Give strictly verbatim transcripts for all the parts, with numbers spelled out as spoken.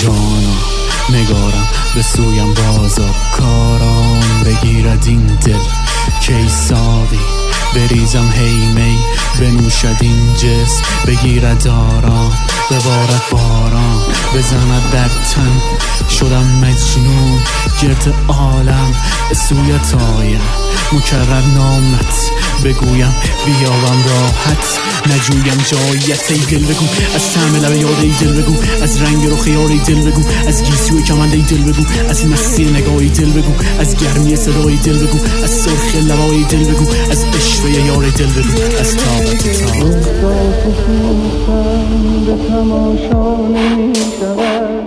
جانا نگارم به سویم بازا کارام بگیرد این دل کی ساقی بریزم هیمی بنوشد این جسم بگیرد آرام ببارد باران بزند در تن شدم مجنون گرد عالم به سویت آیم مکرر نامت بگویم بیابم راحت نجویم جایت ای دل بگو از طعم لب یاد ای دل بگو از رنگ رخ یار ای دل بگو از گیسوی کمند ای دل بگو از مستی نگاه ای دل بگو از گرمی صدای دل بگو از سرخ لبای دل بگو از عشق یار ای دل بگو از طاقت تا به تماشا نمی شود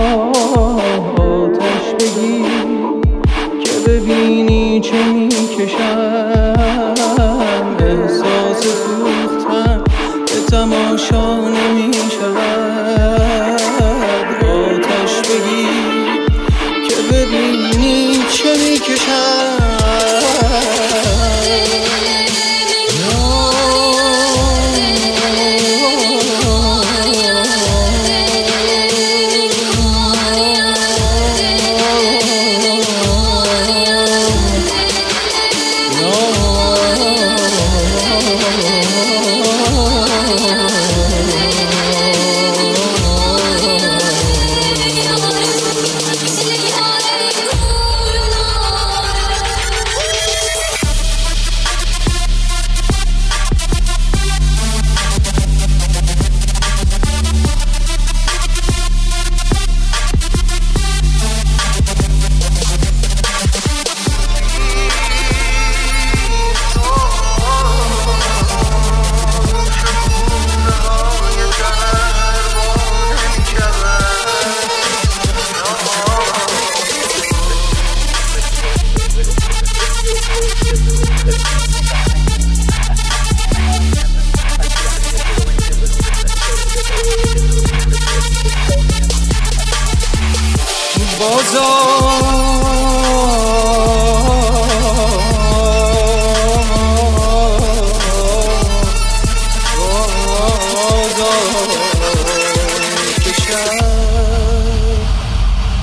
آتش بگیر که ببینی چه می کشم احساس سوختن به تماشا نمی شود آتش بگیر که ببینی چه می کشم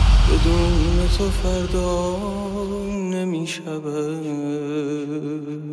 بدون تو فردا نمی شود